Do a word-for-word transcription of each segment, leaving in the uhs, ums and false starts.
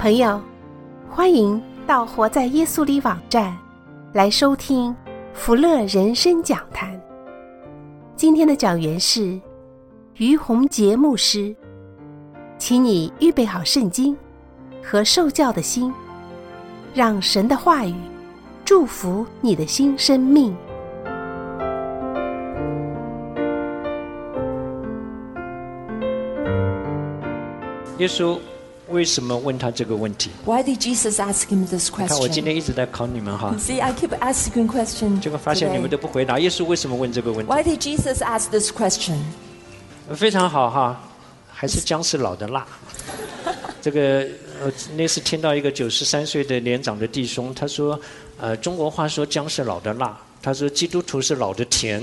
朋友，欢迎到活在耶稣里网站来收听福乐人生讲坛。今天的讲员是于洪杰牧师，请你预备好圣经和受教的心，让神的话语祝福你的新生命。 耶稣为什么问他这个问题？ Why did Jesus ask him this 看我今 question? 天一直在考你们哈， See, I keep asking question 结果发现你们 today. 都不回答。耶稣为什么问这个问题？ Why did Jesus ask this question? 非常好哈，还是姜是老的辣。这个呃，那次听到一个九十三岁的年长的弟兄，他说，呃，中国话说姜是老的辣，他说基督徒是老的甜。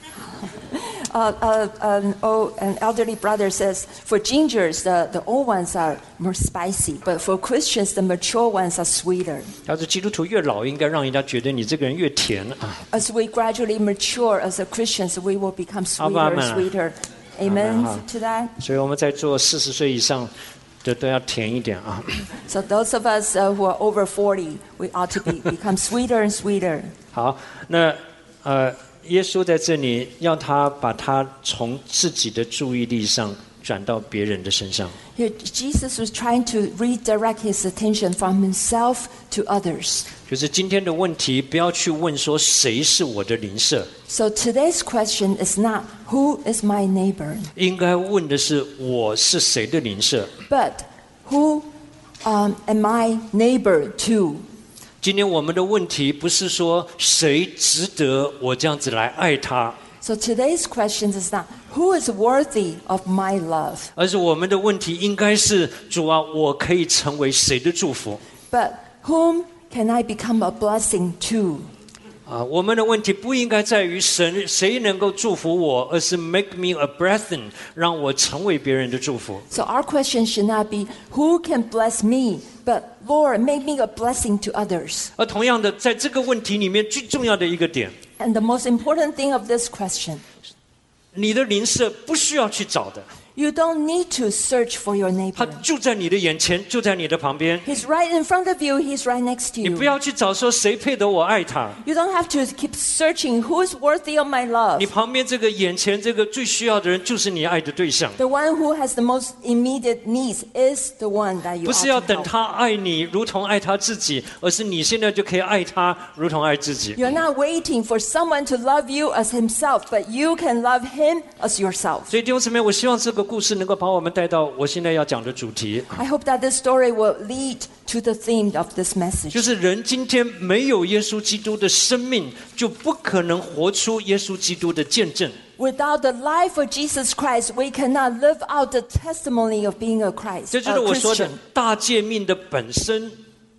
Uh, uh, an, old, an elderly brother says, for gingers, the, the old ones are more spicy, but for Christians, the mature ones are sweeter. 他说基督徒越老，应该让人家觉得你这个人越甜啊。 As we gradually mature as a Christians, we will become sweeter and Amen. sweeter. Amen Amen. to that? 所以我们在座四十岁以上的都要甜一点啊。 So those of us uh, who are over forty, we ought to be, become sweeter and sweeter. 好，那呃。耶稣在这里要他把他从自己的注意力上转到别人的身上。 Here, Jesus was trying to redirect his attention from himself to others. 就是今天的问题，不要去问说谁是我的邻舍， So today's question is not who is my neighbor, 应该问的是我是谁的邻舍。 but who um, am I neighbor to? 今天我们的问题不是说谁值得我这样子来爱他， So today's question is not who is worthy of my love, 而是我们的问题应该是主啊，我可以成为谁的祝福 but whom can I become a blessing to? 啊？我们的问题不应该在于神谁能够祝福我，而是 make me a blessing， 让我成为别人的祝福。 So our question should not be who can bless me, but Lord, make me a blessing to others. 而同样的，在这个问题里面最重要的一个点， And the most important thing of this question, 你的邻舍不需要去找的， you don't need to search for your 他 neighbor. 就在你的眼前，就在你的旁边。 He's right in front of you, he's right next to 你不 you. 要去找说谁配得我爱他， You don't have to keep searching who is worthy of my 你 love. 旁边这个眼前这个最需要的人就是你爱的对象， The one who has the most immediate needs is the one that you 不 ought 是要 to 等 help. 他爱你如同爱他自己，而是你现在就可以爱他如同爱自己。 You're not waiting for someone to love you as himself, but you can love him as yourself. 所以弟兄姊妹，我希望这个故事能够把我们带到我现在要讲的主题， I hope that this story will lead to the theme of this message. 就是人今天没有耶稣基督的生命，就不可能活出耶稣基督的见证。 Without the life of Jesus Christ, we cannot live out the testimony of being a Christ, 这就是 a 我说的 Christian. 大诫命的本身，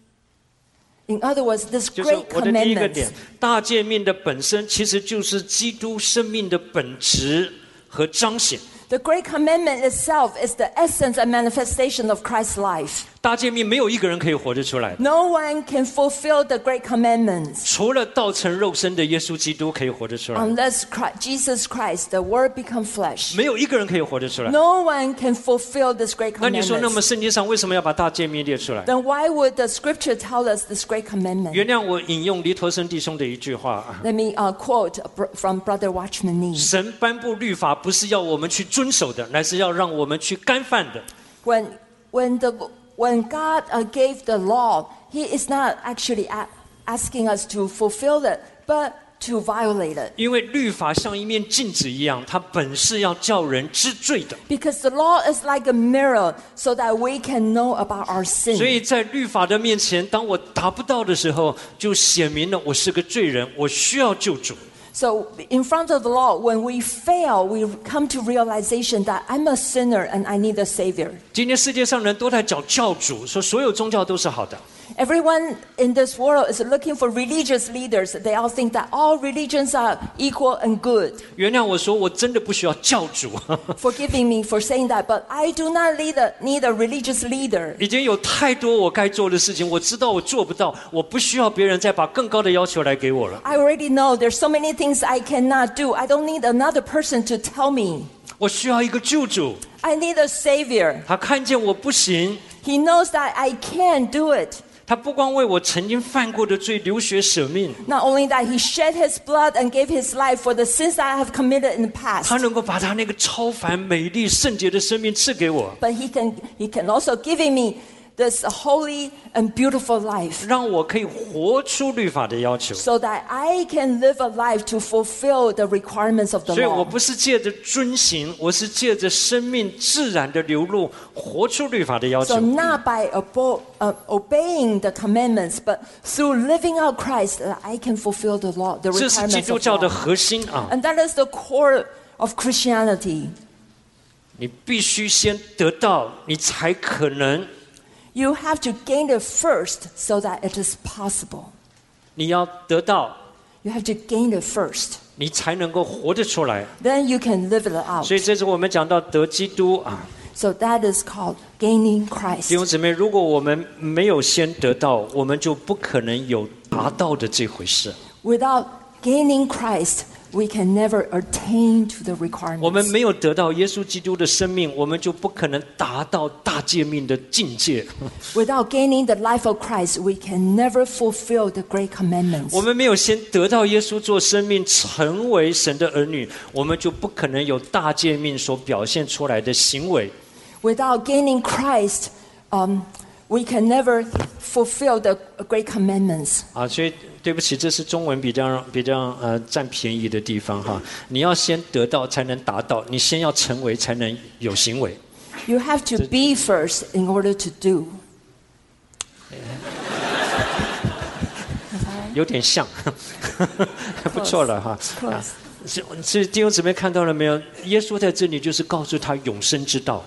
In other words, this 就是 great 我的第一个点 commandment.。 大诫命的本身其实就是基督生命的本质和彰显。 The great commandment itself is the essence and manifestation of Christ's life. 大诫命没有一个人可以活得出来， No one can fulfill the great commandments 除了道成肉身的耶稣基督可以活得出来， unless Christ, Jesus Christ, the Word, become flesh. 没有一个人可以活得出来。 No one can fulfill this great 那你说，那么 commandment. 圣经上为什么要把大诫命列出来？ Then why would the Scripture tell us this great commandment? 原谅我引用黎陀生弟兄的一句话啊： Let me uh, quote from Brother Watchman Nee. 神颁布律法不是要我们去遵守的，乃是要让我们去干犯的。 When when the when God uh, gave the law, He is not actually a- asking us to fulfill it, but to violate it. 因为律法像一面镜子一样，它本是要叫人知罪的。 Because the law is like a mirror, so that we can know about our 所 sin. 以在律法的面前，当我达不到的时候，就显明了我是个罪人，我需要救主。 So in front of the law, when we fail, we come to realization that I'm a sinner and I need a savior. 今天世界上人都在找教主，说所有宗教都是好的。 Everyone in this world is looking for religious leaders. They all think that all religions are equal and good. 原谅我说，我真的不需要教主。 Forgiving me for saying that, but I do not need a, need a religious leader. 已经有太多我该做的事情，我知道我做不到，我不需要别人再把更高的要求来给我了。 I already know there's so many things I cannot do. I don't need another person to tell me. 我需要一个救主。 I need a Savior. 他看见我不行， He knows that I can't do it. 他不光为我曾经犯过的罪流血舍命， Not only that, He shed His blood and gave His life for the sins that I have committed in the 他 past. 能够把他那个超凡、美丽、圣洁的生命赐给我， But He can, He can also give me this holy and beautiful life 让我可以活出律法的要求。 so that I can live a life to fulfill the requirements of the 所以我 law. 不是借着遵行，我是借着生命自然的流露，活出律法的要 So 求。 not by obo- uh, obeying the commandments, but through living out Christ, that I can fulfill the law, the 这是基 requirements 督 of 教的 law. 核心啊！ And that is the core of Christianity. 你必须先得到，你才可能。 You have to gain it first so that it is possible. 你要得到， You have to gain it first. 你才能够活得出来。 Then you can live it out. 所以这次我们讲到得基督啊， So that is called gaining 弟 Christ. 兄姊妹，如果我们没有先得到，我们就不可能有达到的这回事。 Without gaining Christ, we can never attain to the 我们 requirements. 没有得到耶稣基督的生命，我们就不可能达到大诫命的境界。 Without gaining the life of Christ, we can never fulfill the great commandments. 我们没有先得到耶稣做生命，成为神的儿女，我们就不可能有大诫命所表现出来的行为。 Without gaining Christ, um, we can never fulfill the great commandments. 啊，所以对不起，这是中文比较比较呃占便宜的地方哈。你要先得到才能达到，你先要成为才能有行为。 You have to be first in order to do. 有点像，不错了哈。 Close. 啊，是是弟兄姊妹看到了没有？耶稣在这里就是告诉他永生之道。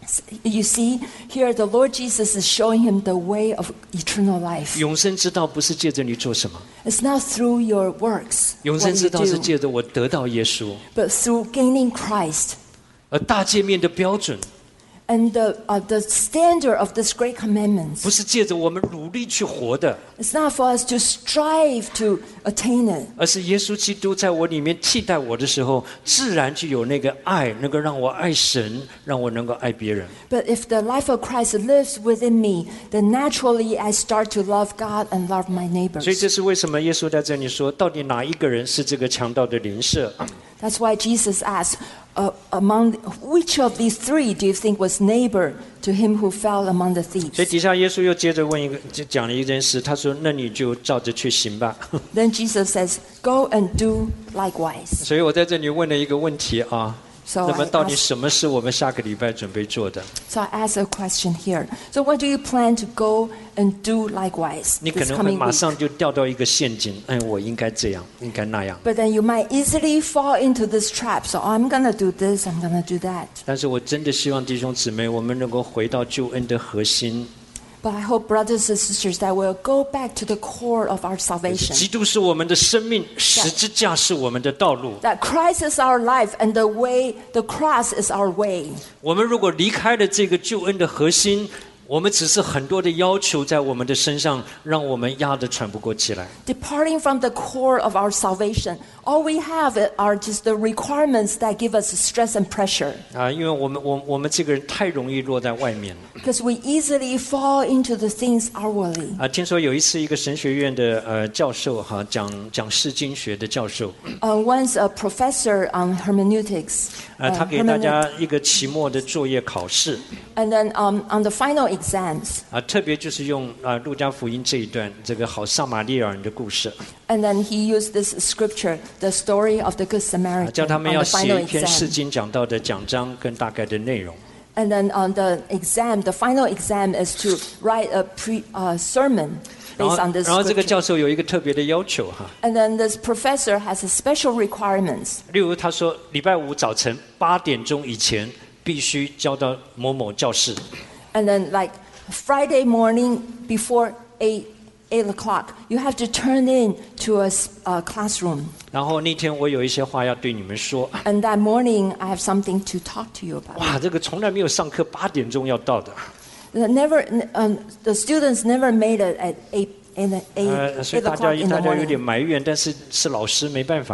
You see, here the Lord Jesus is showing him the way of eternal life. 永生之道不是借着你做什么， It's not through your works, 永 what 生之 you 道是 do, 借着我得到耶稣。 but through gaining Christ. 而大诫命的标准 And the, uh, the standard of this great 不 commandments, 是借着我们努力去活的， it's not for us to strive to attain it. 而是耶稣基督在我里面替代我的时候，自然就有那个爱，能够让我爱神，让我能够爱别人。 But if the life of Christ lives within me, then naturally I start to love God and love my 所以 neighbors. 这是为什么耶稣在这里说，到底哪一个人是这个强盗的邻舍？ That's why Jesus asked, uh, among which of these three do you think was neighbor to him who fell among the 所以 thieves? 底下耶稣又接着问一个，就讲了一件事，他说：“那你就照着去行吧。 Then Jesus says, go and do likewise. ” 所以我在这里问了一个问题啊， So 那么 I 到底 ask, 什么是我们下个礼拜准备做的？ so I ask a question here. So what do you plan to go and do likewise 你可 this 能会 coming 马 week? 上就掉到一个陷阱，哎，我应该这样，应该那样。 But then you might easily fall into this trap. So I'm going to do this, I'm going to do that. 但是我真的希望弟兄姊妹，我们能够回到救恩的核心。 But I hope, brothers and sisters, that we'll go back to the core of our 基 salvation. 督是我们的生命，十字架是我们的道路。 That Christ is our life and the way, the cross is our way. 我们如果离开了这个救恩的核心，我们只是很多的要求在我们的身上，让我们压得喘不过气来。 Departing from the core of our salvation, all we have are just the requirements that give us stress and pressure. 啊，因为我们我我们这个人太容易落在外面了。 Because we easily fall into the things outwardly. 啊，听说有一次一个神学院的呃教授哈，讲讲释经学的教授， Uh, once a professor on hermeneutics, 呃， uh, 他给大 hermeneut- 家一个期末的作业考试， and then um, on the final exams, 啊，特别就是用啊路加福音这一段这个好撒玛利亚人的故事， and then he used this scripture, the story of the Good 啊， Samaritan, 叫他 on 们 the 要 final 写一篇释 exam. 经讲到的讲章跟大概的内容。 And then on the exam, the final exam is to write a pre, uh, sermon 然 based 后 on，this 然后这个 scripture. 教授有一个特别的要求哈， And then this professor has a special requirements. 例如他说礼拜五早晨八点钟以前必须交到某某教室， And then like Friday morning before eight, eight o'clock, you have to turn in to a, s- a classroom. 然后那天我有一些话要对你们说。 And that morning, I have something to talk to you about. 哇，这个从来没有上课八点钟要到的， The Never, um, the students never made it at eight, in the eight, 呃，所以 eight 大家 o'clock in 大 the 家有点 morning. 埋怨，但是是老师没办法。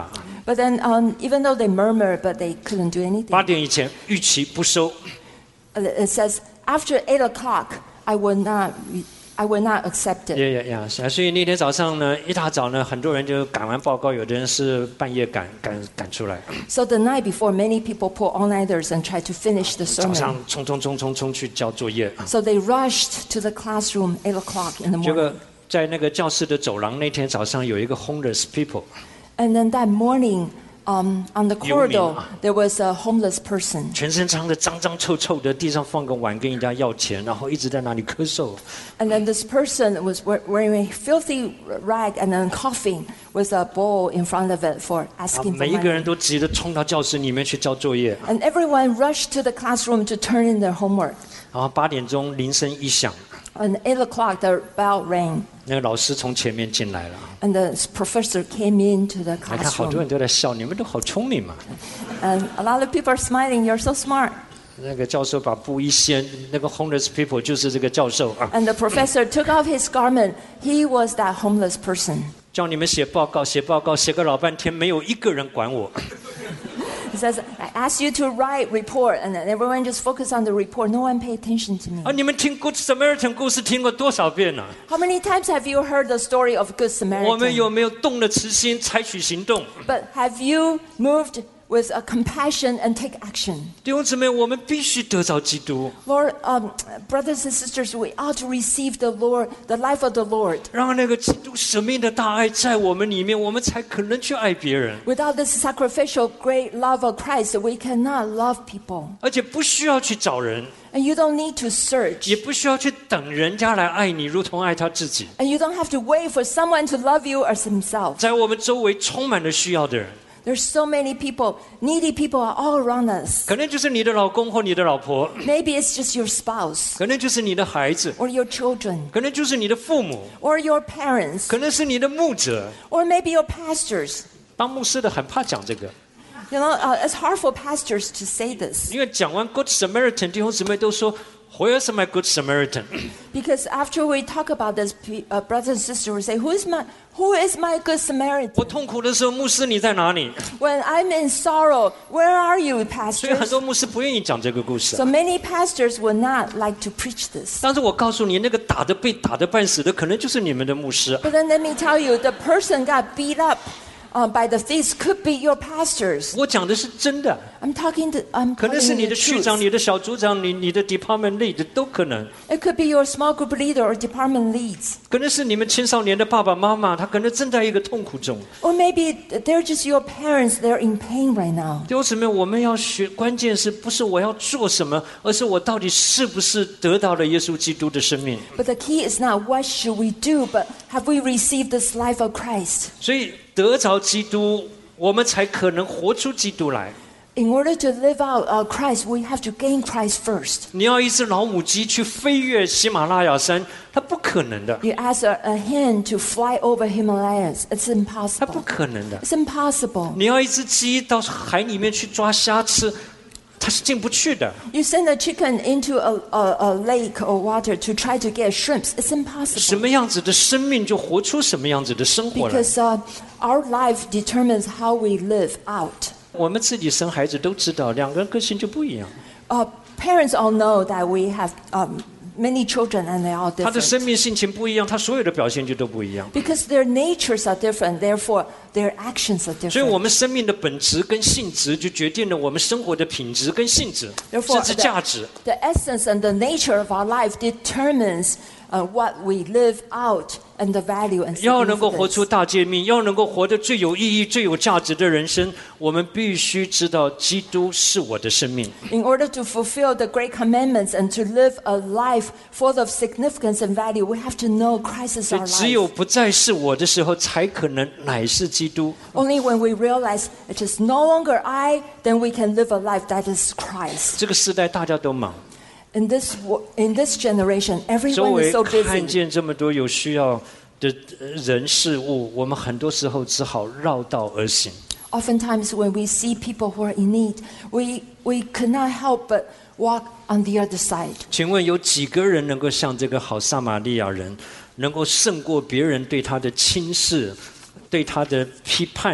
But then, um, even though they murmured, but they couldn't do anything. 八点以前逾期不收。 It says, after eight o'clock, I will not, I will not accept it. 呀呀呀！是啊，所以那天早上呢，一大早呢，很多人就赶完报告，有的人是半夜赶赶赶出来。 So the night before, many people pull all-nighters and try to finish the 早上 sermon. 冲冲冲冲冲去交作业。 So they rushed to the classroom eight o'clock in the 结 morning. 果在那个教室的走廊，那天早上有一个 homeless people， And then that morning, um, on the 游民 corridor, 啊。 there was a homeless person. 全身脏的脏脏臭臭的，地上放个碗跟人家要钱，然后一直在那里咳嗽。 And then this person was we- wearing a filthy rag and then coughing with a bowl in front of it for 啊 asking for 每一个人 money. 都急着冲到教室里面去交作业。 And everyone rushed to the classroom to turn in their homework. 然后八点钟铃声一响， And eight o'clock, the bell rang. 那个老师从前面进来了。 And the professor came into the 来看，好多 classroom. 人都在笑，你们都好聪明嘛。 And a lot of people are smiling. You're so smart. 那个教授把布一掀，那个 homeless people 就是这个教授啊， And the professor took off his garment. He was that homeless person. 叫你们写报告，写报告，写个老半天，没有一个人管我。 He says, I asked you to write report, and then everyone just focused on the report. No one paid attention to me. 啊，你们听 Good Samaritan 故事听过多少遍了？ How many times have you heard the story of Good 我们 Samaritan? 有没有动了慈心，采取行动？ But have you moved with a compassion and take action? 弟兄姊妹，我们必须得着基督， Lord, um, brothers and sisters, we ought to receive the Lord, the life of the Lord. 让那个基督生命的大爱在我们里面，我们才可能去爱别人， Without this sacrificial great love of Christ, we cannot love people. 而且不需要去找人， And you don't need to search. 也不需要去等人家来爱你，如同爱他自己。 And you don't have to wait for someone to love you as himself. 在我们周围充满了需要的人， There's so many people, needy people are all around us. 可能就是你的老公或你的老婆， Maybe it's just your spouse 可能就是你的孩子， or your children 可能就是你的父母， or your parents 可能是你的牧者。 or maybe your pastors. 当牧师的很怕讲这个， You know, uh, it's hard for pastors to say this 因为讲完 Good Samaritan， 弟兄姊妹都说 Where's my Good Samaritan？ because after we talk about this, pe- uh, brothers and sisters will say, "Who is my Who is my good 我 Samaritan?" 痛苦的时候，牧师你在哪里？ When I'm in sorrow, where are you, 所以很 pastors? 多牧师不愿意讲这个故事 So 啊。 many pastors would not like to preach this. 但是我告诉你，那个打的被打的半死的，可能就是你们的牧师。 But then let me tell you, the person got beat up uh, by the thieves could be your pastors. 我讲的是真的， I'm talking to, I'm 可能是 telling 你 you 的 the 区长、 truth. 你的小组长、你你的 department lead 都可能， It could be your small group leader or department leads. 可能是你们青少年的爸爸妈妈，他可能正在一个痛苦中。 Or maybe they're just your parents, they're in pain right now. 弟兄姊妹，我们要学，关键是不是我要做什么，而是我到底是不是得到了耶稣基督的生命。 But the key is not what should we do, but have we received this life of Christ? 所以得着基督，我们才可能活出基督来。 In order to live out uh, Christ, we have to gain Christ first. 你要一只老母鸡去飞越喜马拉雅山，它不可能的， You ask a, a hen to fly over Himalayas. It's 它不 impossible. 可能的。 It's impossible. 你要一只鸡到海里面去抓虾吃，它是进不去的。 You send a chicken into a, a, a lake or water to try to get shrimps. It's 什 impossible. 么样子的生命，就活出什么样子的生活来。 Because uh, our life determines how we live out. 我们自己生孩子都知道，两个人个性就不一样。 Uh, parents all know that we have um, many children and they're all 他的 different. 生命性情不一样，他所有的表现就都不一样。 Because their natures are different, therefore their actions are 所以，我 different. 们生命的本质跟性质，就决定了我们生活的品质跟性质， Therefore, 甚至价值。 the essence and the nature of our life determines uh, what we live out and the value and 要能够活出 significance. 大诫命，要能够活得最有意义、最有价值的人生，我们必须知道基督是我的生命。 In order to fulfill the great commandments and to live a life full of significance and value, we have to know Christ is 所以 our 只有 life. 不再是我的时候，才可能乃是基督。 Only when we realize it is no longer I, then we can live a life that is Christ. 这个时代大家都忙， In this wo- in this generation, 周 everyone 围 is so 看 busy. 见这么多有需要的人事物，我们很多时候只好绕道而行。 Oftentimes, when we see people who are in need, we we could not help but walk on the other side. 请问有几个人能够像这个好撒玛利亚人，能够胜过别人对他的轻视、对他的批判、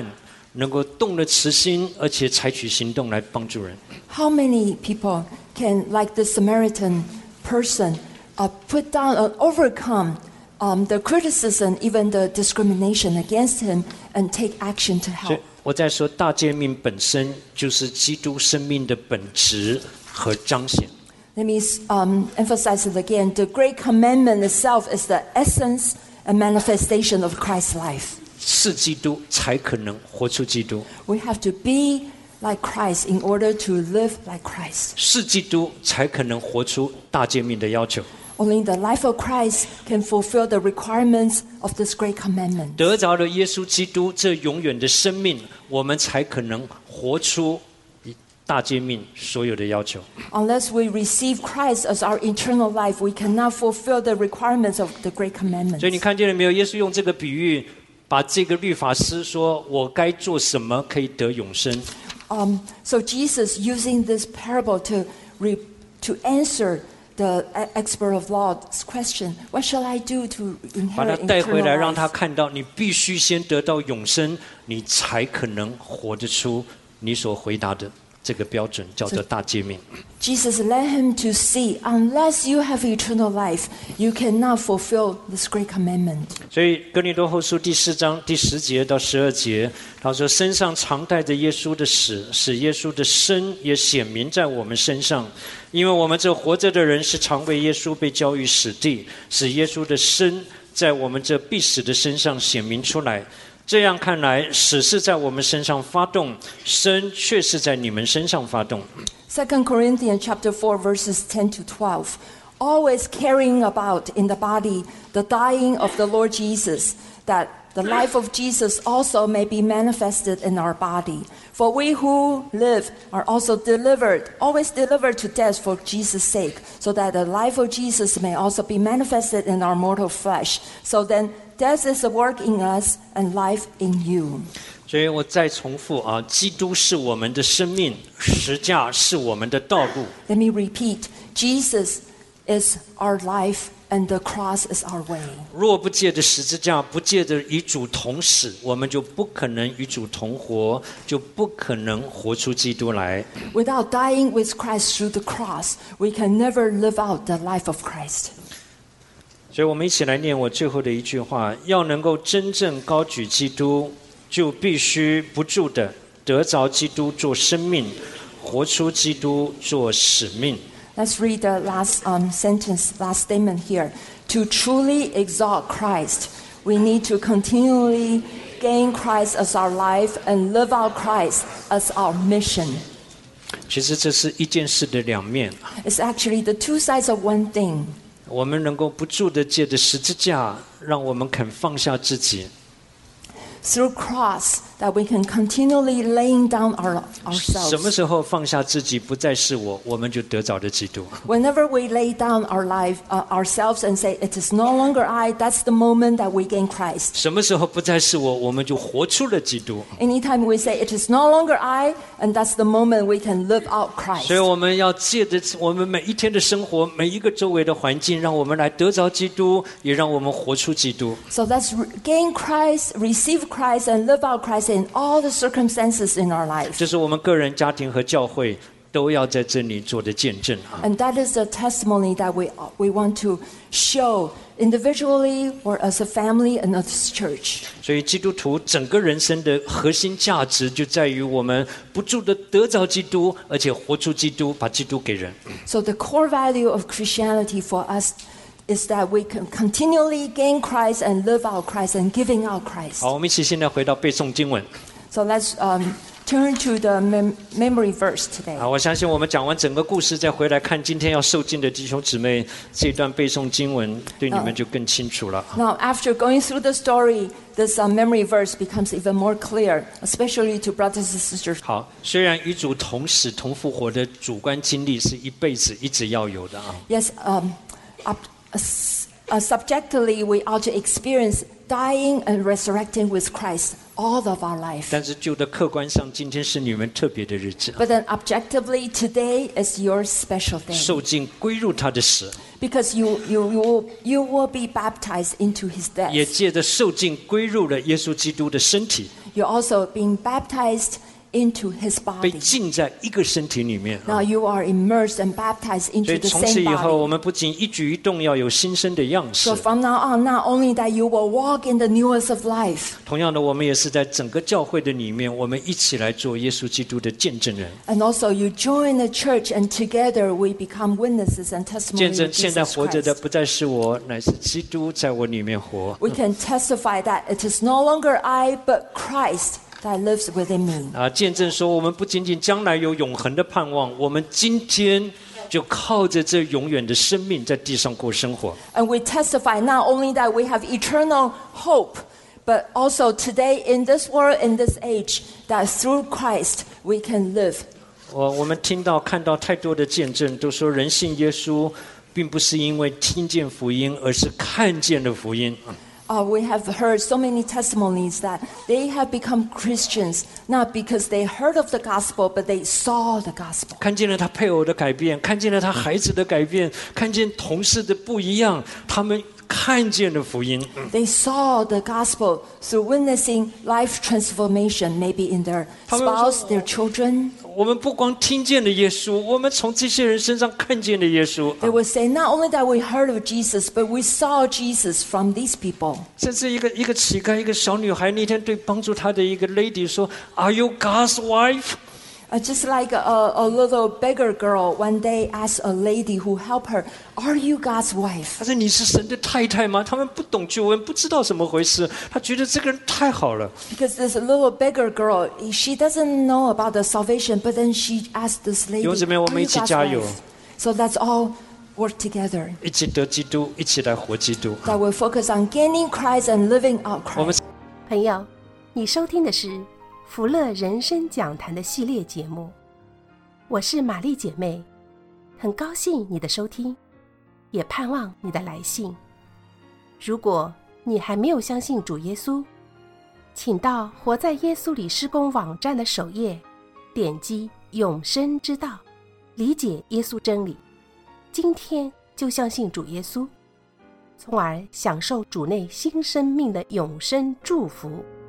能够动了慈心，而且采取行动来帮助人。 How many people can, like the Samaritan person, uh, put down and overcome um, the criticism, even the discrimination against him, and take action to 所以 help? 我在说大诫命本身就是基督生命的本质和彰显。 Let me um, emphasize it again. The Great Commandment itself is the essence and manifestation of Christ's life. 是基督才可能活出基督， We have to be like Christ in order to live like Christ. 是基督才可能活出大诫命的要求。 Only the life of Christ can fulfill the requirements of this great commandment. 得着了耶稣基督这永远的生命，我们才可能活出大诫命所有的要求。 Unless we receive Christ as our eternal life, we cannot fulfill the requirements of the great commandments. 所以你看见了没有？耶稣用这个比喻，把这个律法师说我该做什么可以得永生， Um, so Jesus using this parable to re, to answer the expert of law's question, what shall I do to 把他 inherit 带回来， eternal 让他 life? 看到你必须先得到永生，你才可能活得出你所回答的这个标准，叫做大诫命。 Jesus led him to see, unless you have eternal life, you cannot fulfill this great commandment. 所以哥林多后书第四章第十节到十二节，他说：“身上常带着耶稣的死，使耶稣的生也显明在我们身上。因为我们这活着的人是常为耶稣被交于死地，使耶稣的生在我们这必死的身上显明出来。这样看来，死是在我们身上发动，生却是在你们身上发动。” Second Corinthians chapter four verses ten to twelve. Always carrying about in the body the dying of the Lord Jesus, that the life of Jesus also may be manifested in our body. For we who live are also delivered, always delivered to death for Jesus' sake, so that the life of Jesus may also be manifested in our mortal flesh. So then death is at work in us and life in you. 所以我再重复啊，基督是我们的生命，十架是我们的道路。 Let me repeat. Jesus is our life and the cross is our way. 若不借着十字架，不借着与主同死，我们就不可能与主同活，就不可能活出基督来。 Without dying with Christ through the cross, we can never live out the life of Christ. 所以我们一起来念我最后的一句话：要能够真正高举基督，就必须不住的得着基督做生命，活出基督做使命。 Let's read the last um, sentence, last statement here. To truly exalt Christ, we need to continually gain Christ as our life and live out Christ as our mission. 其实这是一件事的两面。 It's actually the two sides of one thing. 我们能够不住的借着十字架，让我们肯放下自己。 Through cross, that we can continually laying down our, 什么 ourselves. 时候放下自己，不再是我，我们就得着了基督。 Whenever we lay down our life, uh, ourselves and say, it is no longer I, that's the moment that we gain Christ. 什么时候不再是我，我们就活出了基督。 Anytime we say, it is no longer I, and that's the moment we can live out 所以 Christ. 我们要借着我们每一天的生活，每一个周围的环境，让我们来得着基督，也让我们活出基督。 So let's re- gain Christ, receive Christ, and live out Christ in all the circumstances in our life. 这是我们个人、家庭和教会都要在这里做的见证啊！ And that is the testimony that we, we want to show individually or as a family and as a church. 所以基督徒整个人生的核心价值就在于我们不住的得着基督，而且活出基督，把基督给人。 So the core value of Christianity for us is that we can continually gain Christ and live out Christ and giving out Christ. 好，我们一起现在回到背诵经文。 So let's um, turn to the mem- memory verse today. 好，我相信我们讲完整个故事，再回来看今天要受尽的弟兄姊妹，这段背诵经文对你们就更清楚了。 Now, after going through the story, this uh, memory verse becomes even more clear, especially to brothers and sisters. 好，虽然与主同死同复活的主观经历是一辈子一直要有的啊， Yes, um, up, uh, s- uh, subjectively, we ought to experience dying and resurrecting with Christ all of our life. 但是就的客观上，今天是你们特别的日子， But then objectively, today is your special day. 受尽归入他的死， Because you, you, you, will, you will be baptized into his 也 death. 借着受尽归入了耶稣基督的身体， you're also being baptized into his 被 body. 浸在一个身体里面。 Now you are immersed and baptized 所 into 以 the 从此 same 以后，我 body. 们不仅一举一动要有新生的样式 So，from now on, not only that you will walk in the newness of life, 同样的，我们也是在整个教会的里面，我们一起来做耶稣基督的见证人。 and also you join the church, and together we become witnesses and 见 testimony 证 of 现在 Jesus 活着的 Christ. 不再是我，乃是基督在我里面活。 We can testify that it is no longer I, but Christ that lives within me. 啊，见证说，我们不仅仅将来有永恒的盼望，我们今天就靠着这永远的生命在地上过生活。 And we testify not only that we have eternal hope, but also today in this world, in this age, that through Christ we can live. 我我们听到看到太多的见证，都说人信耶稣，并不是因为听见福音，而是看见了福音。 Uh, we have heard so many testimonies that they have become Christians not because they heard of the gospel, but they saw the gospel. 看见了他配偶的改变，看见了他孩子的改变，看见同事的不一样，他们看见了福音。 They saw the gospel through witnessing life transformation, maybe in their spouse, their children. 我们不光听见了耶稣，我们从这些人身上看见了耶稣。 They would say, not only that we heard of Jesus, but we saw Jesus from these people. 甚至一个一个乞丐，一个小女孩，那天对帮助她的一个 lady 说 ：“Are you God's wife？” Uh, just like a, a little beggar girl, one day asked a lady who helped her, "Are you God's wife?" 她说：“你是神的太太吗？”他们不懂救恩，不知道怎么回事。他觉得这个人太好了。 Because this little beggar girl, she doesn't know about the salvation, but then she asked this lady, 弟兄姊妹，我们 "Are 一 you 起 God's 加油。 wife?" So let's all work together. 一起得基督，一起来活基督。 That we focus on gaining Christ and living out 我们 Christ. 朋友，你收听的是福乐人生讲坛的系列节目，我是玛丽姐妹，很高兴你的收听，也盼望你的来信。如果你还没有相信主耶稣，请到活在耶稣里施工网站的首页，点击永生之道，理解耶稣真理，今天就相信主耶稣，从而享受主内新生命的永生祝福。